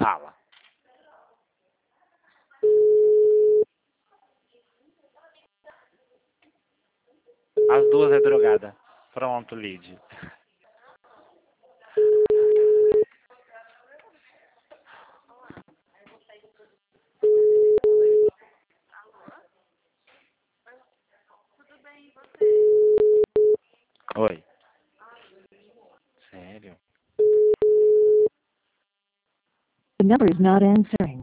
Fala. As duas é drogada. Pronto, Lid. Oi. Sério? The number is not answering.